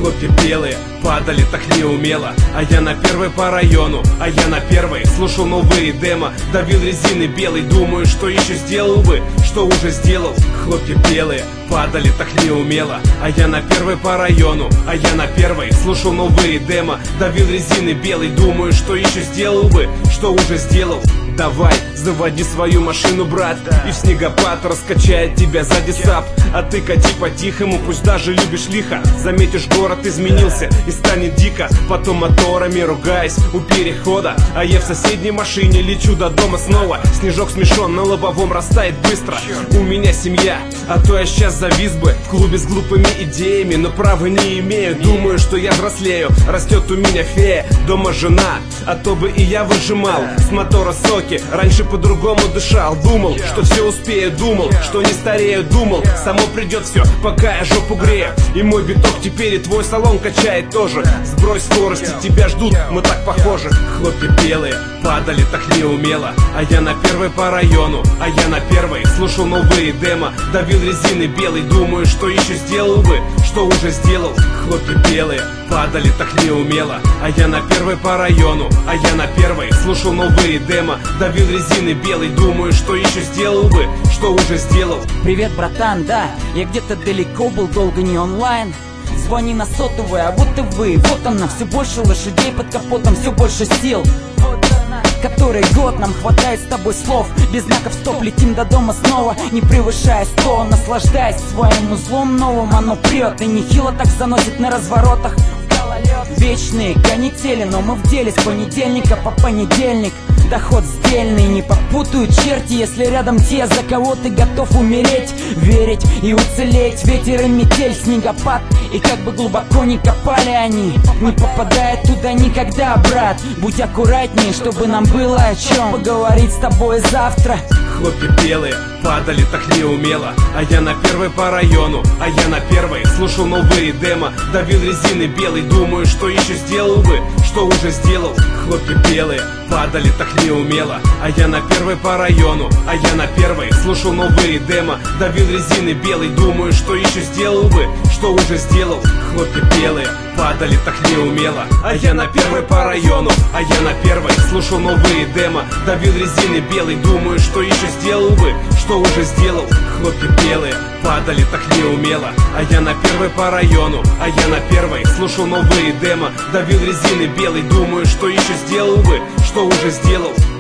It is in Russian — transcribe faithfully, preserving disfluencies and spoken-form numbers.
Хлопья белые падали так неумело, а я на первой по району, а я на первой слушал новые демо, давил резины белый, думаю, что еще сделал бы, что уже сделал. Хлопья белые падали так неумело, а я на первой по району, а я на первой слушал новые демо, давил резины белый, думаю, что еще сделал бы, что уже сделал. Давай, заводи свою машину, брат, и в снегопад раскачает тебя сзади сап. А ты кати по-тихому, пусть даже любишь лихо. Заметишь, город изменился и станет дико. Потом моторами ругаясь у перехода, а я в соседней машине лечу до дома снова. Снежок смешон на лобовом растает быстро. У меня семья, а то я сейчас завис бы в клубе с глупыми идеями, но права не имею. Думаю, что я взрослею, растет у меня фея, дома жена, а то бы и я выжимал с мотора соки. Раньше по-другому дышал, думал, что все успею, думал, что не старею, думал, само придет все, пока я жопу грею. И мой биток теперь и твой салон качает тоже. Сбрось скорости, тебя ждут, мы так похожи. Хлопья белые падали так неумело, а я на первой по району, а я на первой слушал новые демо, давил резины белый, думаю, что еще сделал бы, что уже сделал. Хлопья белые падали так неумело, а я на первой по району, а я на первой слушал новые демо, давил резины белый, думаю, что еще сделал бы, что уже сделал. Привет, братан, да, я где-то далеко был, долго не онлайн. Звони на сотовый, а вот и вы, вот она, все больше лошадей под капотом, все больше сил. Который год нам хватает с тобой слов, без знаков стоп, летим до дома снова, не превышая сто, наслаждаясь своим узлом новым, оно прет и нехило так заносит на разворотах. Вечные канители, но мы в деле с понедельника по понедельник. Доход сдельный, не попутают черти, если рядом те, за кого ты готов умереть, верить и уцелеть. Ветер и метель, снегопад, и как бы глубоко ни копали они, не попадает туда никогда, брат. Будь аккуратнее, чтобы нам было о чем поговорить с тобой завтра. Хлопья белые падали так неумело, а я на первой по району, а я на первой слушал новые демо, давил резины белый, думаю, что еще сделал бы, что уже сделал. Хлопья белые падали так неумело, а я на первой по району, а я на первой слушал новые демо, давил резины белый, думаю, что еще сделал бы, что уже сделал. Хлопья белые падали так неумело, а я на первой по району, а я на первой слушал новые демо, давил резины белый, думаю, что еще сделал бы, что уже сделал. Хлопья белые падали так неумело, а я на первой по району, а я на первой слушал новые демо, давил резины белый, думаю, что еще сделал бы, что уже сделал.